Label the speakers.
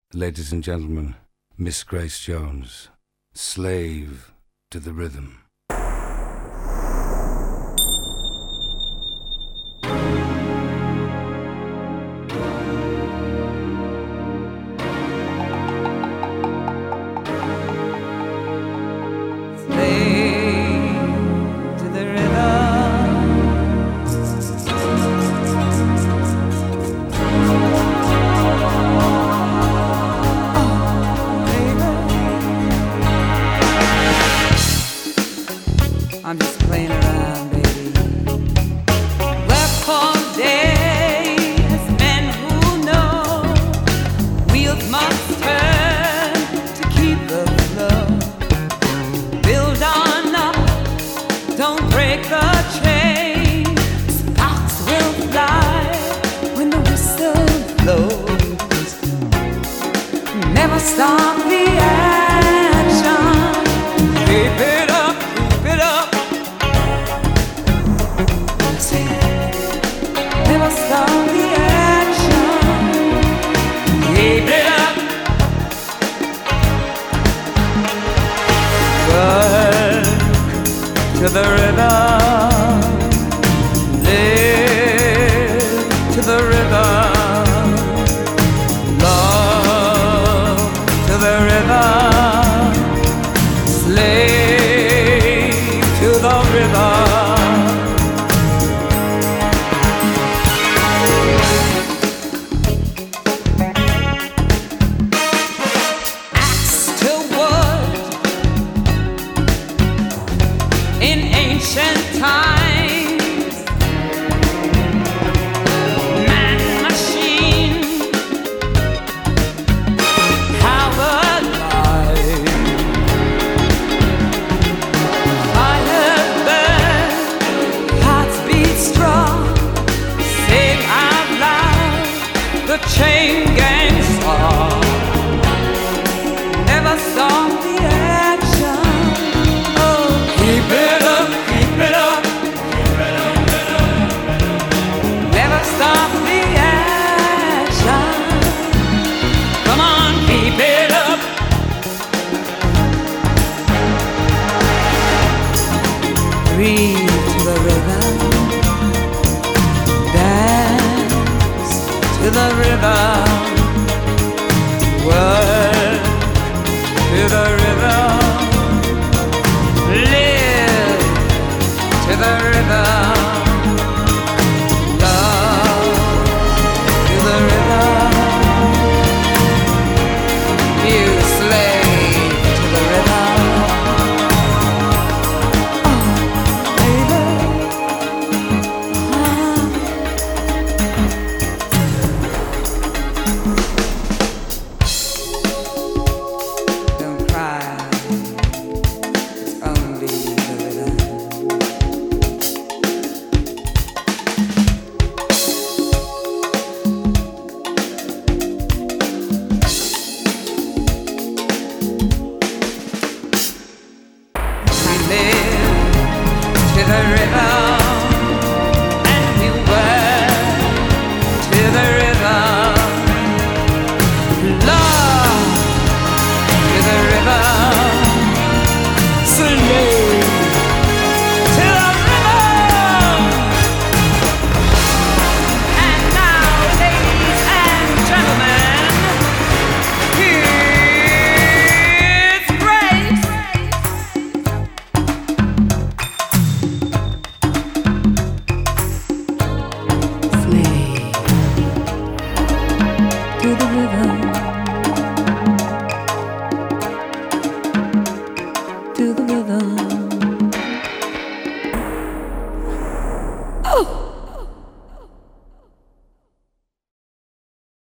Speaker 1: Ladies and gentlemen, Miss Grace Jones, Slave to the Rhythm.
Speaker 2: I'm just playing around, baby. Wherefore days, men who know wheels must turn to keep the flow. Build on up, don't break the chain. Sparks will fly when the whistle blows. Never stop the action. Keep it up, keep it up. Never stop the action. Keep it up. Work to the rhythm. Live to the rhythm. Love to the rhythm. Slave to the rhythm. In ancient times, man, machine, power, life, fire burn, hearts beat strong, sing out loud, the chain gang song. Never stop the action. Oh, keep it up, keep it up. Never stop the action. Come on, keep it up. Breathe.